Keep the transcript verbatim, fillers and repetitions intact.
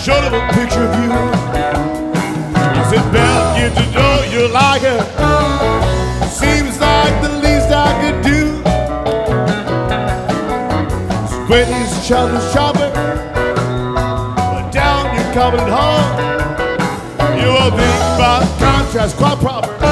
short of a picture of you. I said, Belle, get to know you like it. Seems like the least I could do. Squinty's childhood shopping, but down you're coming home. You will think about contrast quite proper.